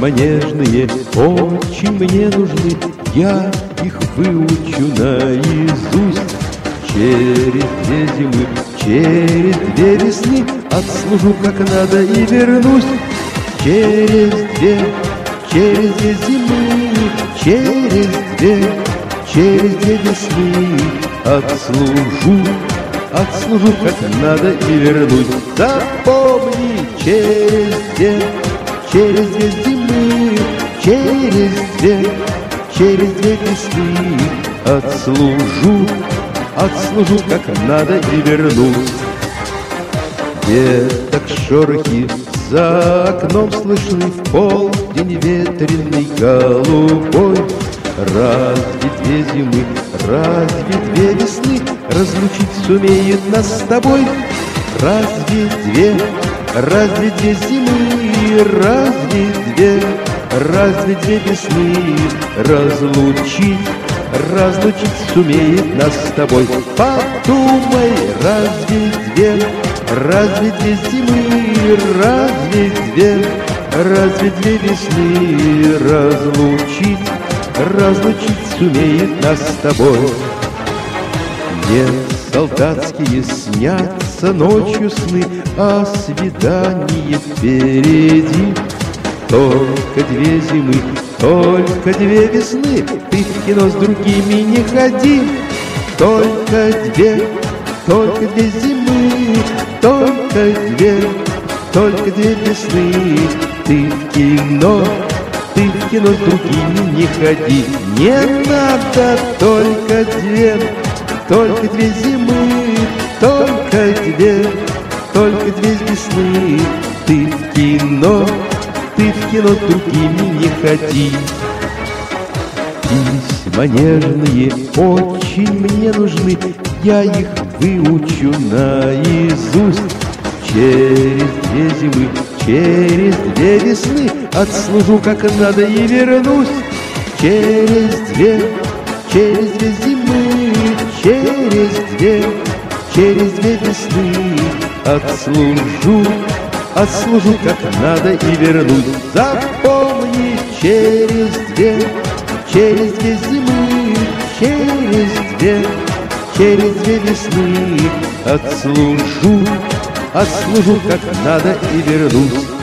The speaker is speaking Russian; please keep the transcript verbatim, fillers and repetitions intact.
Письма нежные очень мне нужны, я их выучу наизусть. Через две зимы, через две весны отслужу как надо и вернусь. Через две, через две зимы, через две, через две весны отслужу, отслужу как надо и вернусь. Запомни, через две, через две зимы, через две, через две весны отслужу, отслужу как надо и вернусь. Веток шорохи за окном слышны в полдень ветреный голубой. Разве две зимы, разве две весны разлучить сумеют нас с тобой? Разве две, разве две зимы, разве две, разве две весны разлучить, разлучить сумеет нас с тобой? Подумай, разве две, разве две зимы, разве две, разве две весны разлучить, разлучить сумеет нас с тобой? Мне солдатские снятся ночью сны, а свидание впереди. Только две зимы, только две весны, ты в кино с другими не ходи. Только две, только две зимы, только две, только две весны, ты в кино, ты в кино с другими не ходи. Не надо только две, только две зимы, только две, только две весны, ты в кино, ты в кино с другими не ходи. Письма нежные очень мне нужны, я их выучу наизусть. Через две зимы, через две весны отслужу как надо и вернусь. Через две, через две зимы, через две, через две весны отслужу, отслужу как надо и вернусь. Запомни, через две, через две зимы, через две, через две весны отслужу, отслужу как надо и вернусь.